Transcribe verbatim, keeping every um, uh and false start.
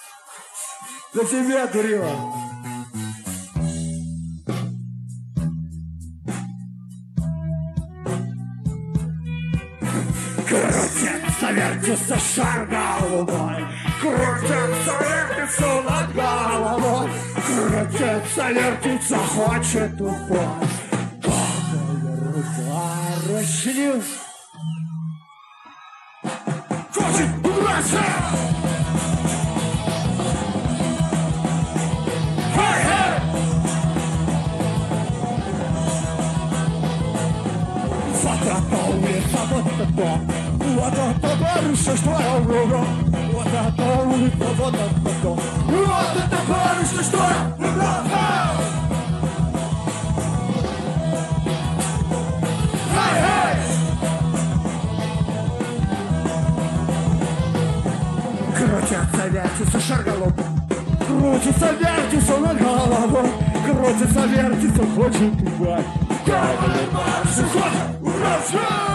За тебя, дурила. Крутится, вертится шар головой, крутится, вертится над головой, крутится, вертится, хочет упасть. Какая рука расчленит, хочет бросить. Улица, вот это дом, вот это барышня, что я вру. Вот это улица, вот это дом, вот это барышня, что я вру. Крутится, вертится шар головой, крутится, вертится над головой, крутится, вертится, хочет убивать. Как барышня, хочет убивать.